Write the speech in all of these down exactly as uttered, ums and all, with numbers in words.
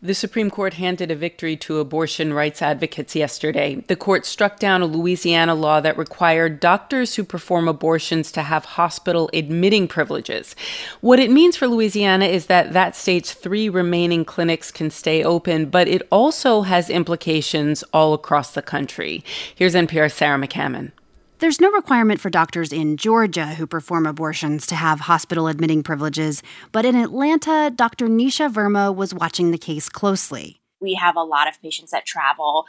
The Supreme Court handed a victory to abortion rights advocates yesterday. The court struck down a Louisiana law that required doctors who perform abortions to have hospital admitting privileges. What it means for Louisiana is that that state's three remaining clinics can stay open, but it also has implications all across the country. Here's N P R's Sarah McCammon. There's no requirement for doctors in Georgia who perform abortions to have hospital admitting privileges, but in Atlanta, Doctor Nisha Verma was watching the case closely. We have a lot of patients that travel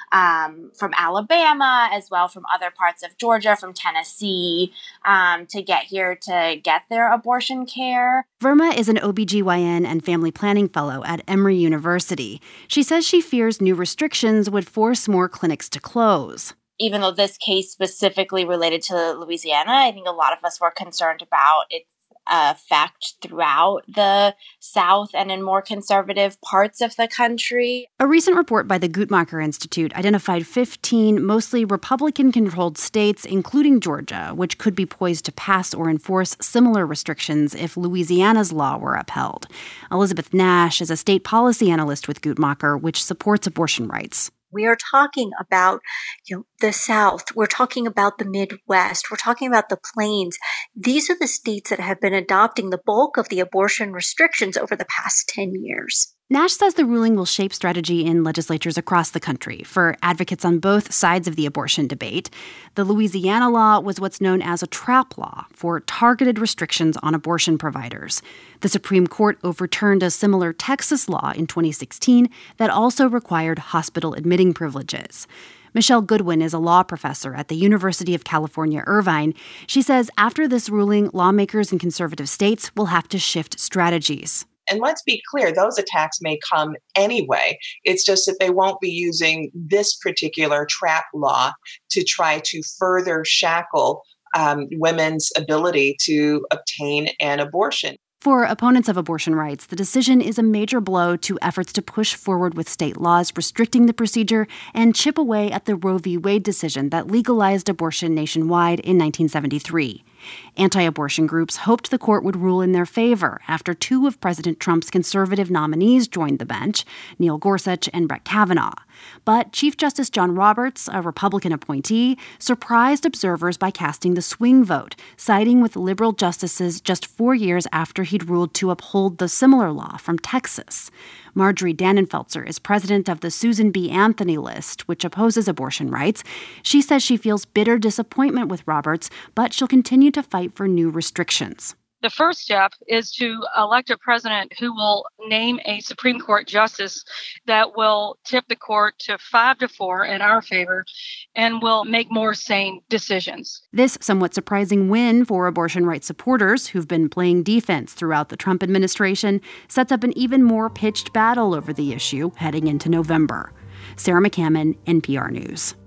um, from Alabama, as well from other parts of Georgia, from Tennessee, um, to get here to get their abortion care. Verma is an O B G Y N and family planning fellow at Emory University. She says she fears new restrictions would force more clinics to close. Even though this case specifically related to Louisiana, I think a lot of us were concerned about its effect throughout the South and in more conservative parts of the country. A recent report by the Guttmacher Institute identified fifteen mostly Republican-controlled states, including Georgia, which could be poised to pass or enforce similar restrictions if Louisiana's law were upheld. Elizabeth Nash is a state policy analyst with Guttmacher, which supports abortion rights. We are talking about, you know, the South. We're talking about the Midwest. We're talking about the Plains. These are the states that have been adopting the bulk of the abortion restrictions over the past ten years. Nash says the ruling will shape strategy in legislatures across the country for advocates on both sides of the abortion debate. The Louisiana law was what's known as a TRAP law for targeted restrictions on abortion providers. The Supreme Court overturned a similar Texas law in twenty sixteen that also required hospital admitting privileges. Michelle Goodwin is a law professor at the University of California, Irvine. She says after this ruling, lawmakers in conservative states will have to shift strategies. And let's be clear, those attacks may come anyway. It's just that they won't be using this particular TRAP law to try to further shackle um, women's ability to obtain an abortion. For opponents of abortion rights, the decision is a major blow to efforts to push forward with state laws restricting the procedure and chip away at the Roe v. Wade decision that legalized abortion nationwide in nineteen seventy-three. Anti-abortion groups hoped the court would rule in their favor after two of President Trump's conservative nominees joined the bench, Neil Gorsuch and Brett Kavanaugh. But Chief Justice John Roberts, a Republican appointee, surprised observers by casting the swing vote, siding with liberal justices just four years after he'd ruled to uphold the similar law from Texas. Marjorie Dannenfelser is president of the Susan B. Anthony List, which opposes abortion rights. She says she feels bitter disappointment with Roberts, but she'll continue to fight for new restrictions. The first step is to elect a president who will name a Supreme Court justice that will tip the court to five to four in our favor and will make more sane decisions. This somewhat surprising win for abortion rights supporters who've been playing defense throughout the Trump administration sets up an even more pitched battle over the issue heading into November. Sarah McCammon, N P R News.